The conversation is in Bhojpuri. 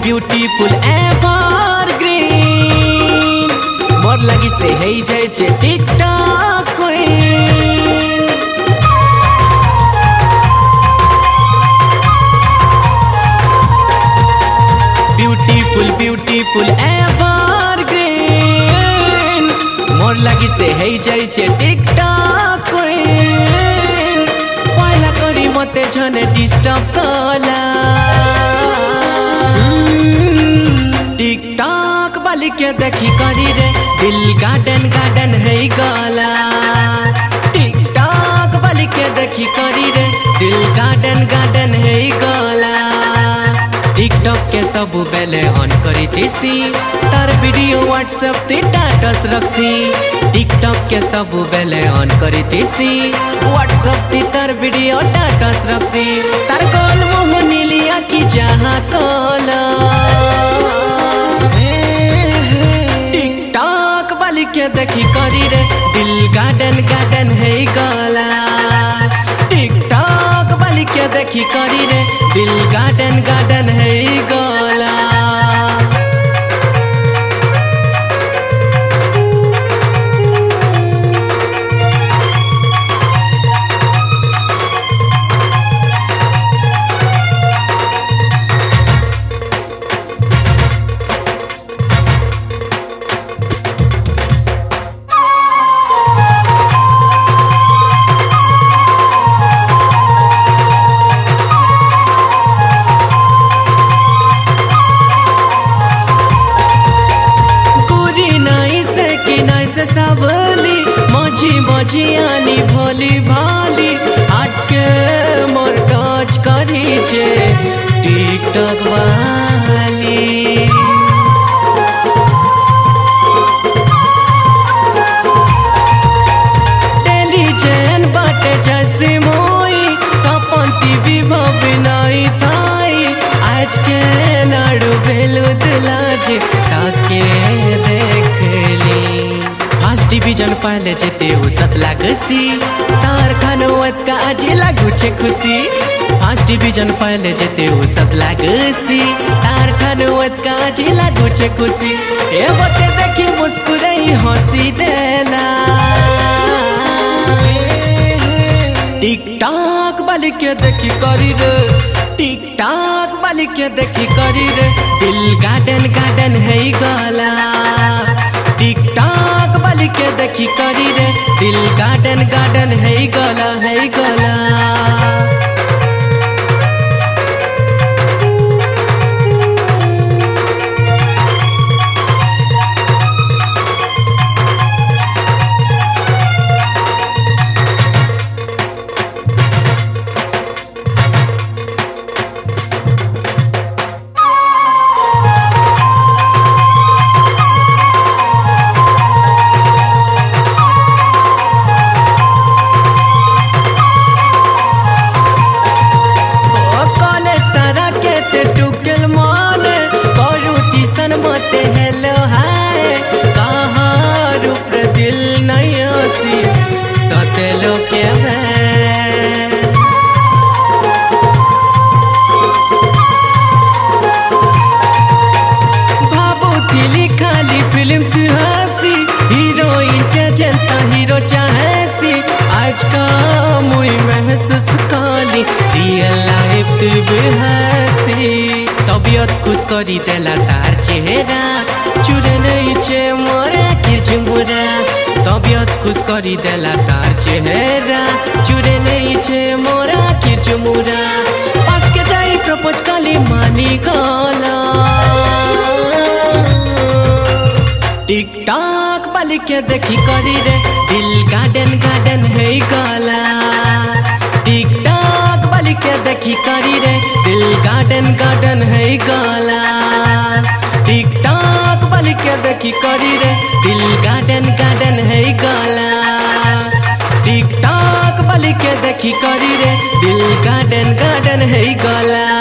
ब्यूटीफुल एवरग्रीन मोर लगी से है जाय छे TikTok queen. Beautiful beautiful evergreen मोर लगी से है जाय छे टिकटॉक क्वीन। पहला करी मते झने डिस्टर्ब कला टिकटॉक वाली के देखी करी रे दिल गार्डन गार्डन है गला। टिकटॉक वाली के देखी करी रे दिल गार्डन गार्डन है गला। टिकटॉक के सब बेले ऑन करी तीसी तार वीडियो व्हाट्सएप ते स्टेटस रखसी। टिकटॉक के सब बेले ऑन करी तीसी व्हाट्सएप ते तार वीडियो स्टेटस रखसी। तार गोल मुंह नीलिया की जहां कोला टिकटॉक वाली के देखी करी रे दिल गार्डन गार्डन है गला। टिकटॉक वाली के देखी करी रे दिल गार्डन गार्डन है गला। से सबली मझी मझी आनी भोली भाली आटके मोर टच करी छे टिकटॉक वाली। टेलीजन बाटे जैसे मोई सपंती विभव बिनाई थाई आज के नाडू बेलू दिलाजे ताके देख ली। फर्स्ट डिवीजन पहले जेते उसत लागसी तार खानवत का आजी लागू छे खुशी। फर्स्ट डिवीजन पहले जेते उसत लागसी तार खानवत का आजी लागू छे खुशी। ए बते देखी मुस्कुराई हंसी देला टिकटॉक वाली के देखी करी रे टिकटॉक वाली के देखी करी रे दिल गार्डन गार्डन है गला। टिकटॉक वाली के देखी करी रे दिल गार्डन गार्डन है गला है गला। फिल्म की हंसी हीरोइन के जनता हीरो चाहेसी आज का मुई महसूस काली रियल लाइफ दिल बेहसी। तबियत खुश करी देला तार चेहरा चुरे नहीं छे मोर आखिर झुमुरा। तबियत खुश करी देला तार चेहरा चुरे नहीं छे मोर आखिर झुमुरा। पास के जाई प्रपोज काली मानी गला टिकटॉक वाली के देखी करी रे दिल गार्डन गार्डन है गला। टिकटॉक वाली के देखी करी रे दिल गार्डन गार्डन है गला। टिकटॉक वाली के देखी करी रे दिल गार्डन गार्डन है गला। टिकटॉक वाली के देखी करी रे दिल गार्डन गार्डन है गला।